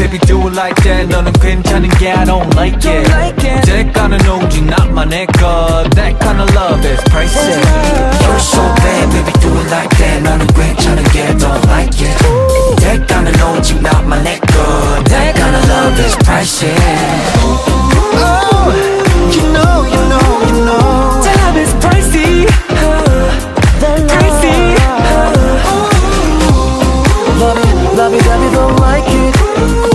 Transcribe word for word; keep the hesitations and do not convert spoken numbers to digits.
baby do it like that 너는 괜찮은 게 I don't like it, like it. 대가는 오직 나만의 것 That kind of love is priceless You're so bad baby do it like that 너는 괜찮은 게 don't like it 대가는 오직 나만의 것 That kind of love is priceless Oh, you know, you know, you know That love is pricey Pricey Love it, love it, love it, don't like it